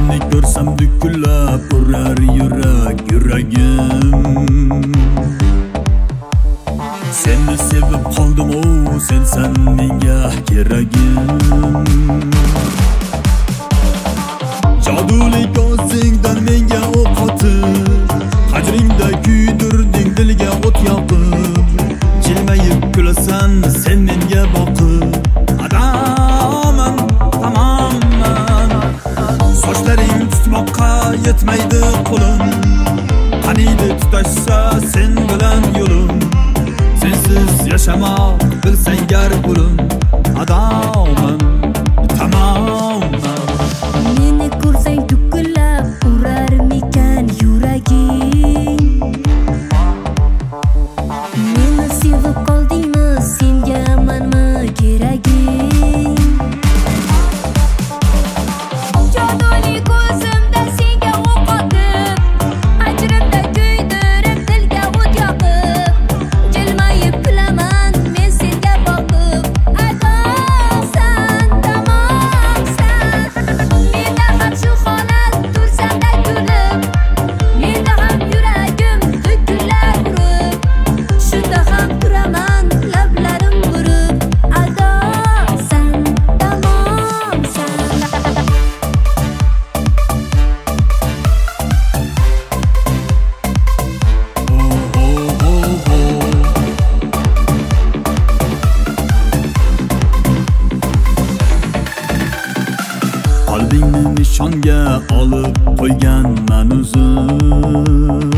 Seni görsem düküllab urar yuragim. Seni sevib qoldim o, sensan menga keragim. Joduli ko'zingdan menga o'q otib, qadringda kuydirding dilga o't yoqib. Jilmayib kulasan sen menga boqib, adaman tamomman. Sochlaring tutmoqqa yetmaydi qo'lim, qaniydi tutashsa sen bilan yo'lim. Sensiz yaşamak bilsen gar kulum, adaman tamomman. Meni ko'rsang dukillab urar mikan yuraging. Meni sevib qoldingmi, senga manmi keraging? Joduli ko'zimda senga o'q otib, ajrimda kuydirib dilga o't yoqib. Jilmayib kulaman men senga boqib, adosan tamomsan. Menda ham shu holat tursanda kulib, menda ham yuragim dukillab urib. Shunda ham turaman lablarim burib, adosan tamomsan. Qalbingni nishonga olib qo'yganman o'zim.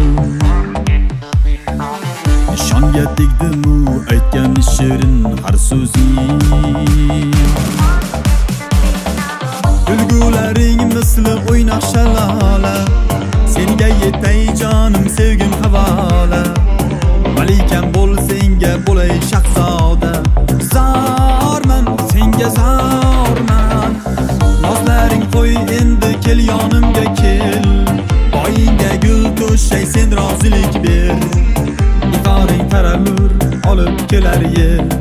Nishonga tegdim-u aytgan shirin har so'zing. Kulgularing misli o'ynoq shalola, senga yetay jonim sevgim havola. Malikam bo'l senga bo'lay shahzoda, zorman senga zorman. Nozlaring qo'y endi kel yonimga kel, boyingga gul to'shay sen rozilik ber. Iforing tarallur olib kelar yer.